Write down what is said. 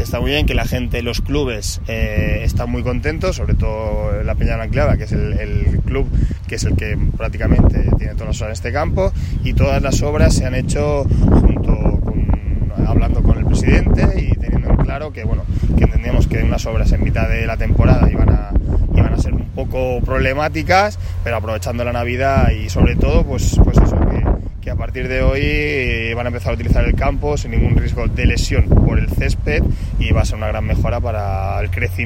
está muy bien, que la gente, los clubes están muy contentos, sobre todo la Peña Blanquilada, que es el club que es el que prácticamente tiene todas las obras en este campo, y todas las obras se han hecho hablando con el presidente y teniendo en claro que entendíamos que unas obras en mitad de la temporada iban a ser un poco problemáticas, pero aprovechando la Navidad y sobre todo pues eso, que a partir de hoy van a empezar a utilizar el campo sin ningún riesgo de lesión por el césped, y va a ser una gran mejora para el crecimiento